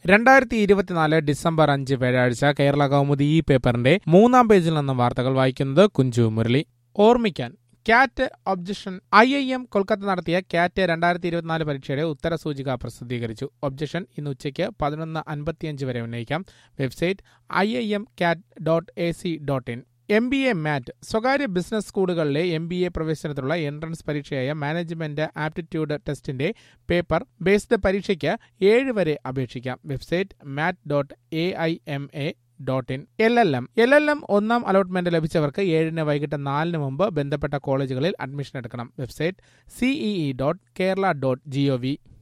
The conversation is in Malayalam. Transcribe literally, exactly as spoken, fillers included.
രണ്ടായിരത്തി ഇരുപത്തിനാല് ഡിസംബർ അഞ്ച് വ്യാഴാഴ്ച കേരള കൗമുദി ഈ പേപ്പറിന്റെ മൂന്നാം പേജിൽ നിന്നും വാർത്തകൾ വായിക്കുന്നത് കുഞ്ചു മുരളി. ഓർമ്മിക്കാൻ CAT objection. I I M Kolkata നടത്തിയ ക്യാറ്റ് രണ്ടായിരത്തി ഇരുപത്തിനാല് പരീക്ഷയുടെ ഉത്തരസൂചിക പ്രസിദ്ധീകരിച്ചു. ഒബ്ജക്ഷൻ ഇന്ന് ഉച്ചയ്ക്ക് പതിനൊന്ന് അൻപത്തിയഞ്ച് വരെ ഉന്നയിക്കാം. Website I I M CAT dot A C dot in. M B A MAT. സ്വകാര്യ ബിസിനസ് സ്കൂളുകളിലെ എം ബി എ പ്രവേശനത്തിനുള്ള എൻട്രൻസ് പരീക്ഷയായ മാനേജ്മെന്റ് ആപ്റ്റിറ്റ്യൂഡ് ടെസ്റ്റിന്റെ പേപ്പർ ബേസ്ഡ് പരീക്ഷയ്ക്ക് ഏഴ് വരെ അപേക്ഷിക്കാം. Website MAT dot A I M A dot in. L L M. L L M ഒന്നാം അലോട്ട്മെന്റ് ലഭിച്ചവർക്ക് ഏഴിന് വൈകിട്ട് നാലിന് മുമ്പ് ബന്ധപ്പെട്ട കോളേജുകളിൽ അഡ്മിഷൻ എടുക്കണം. Website CEE dot Kerala dot G O V.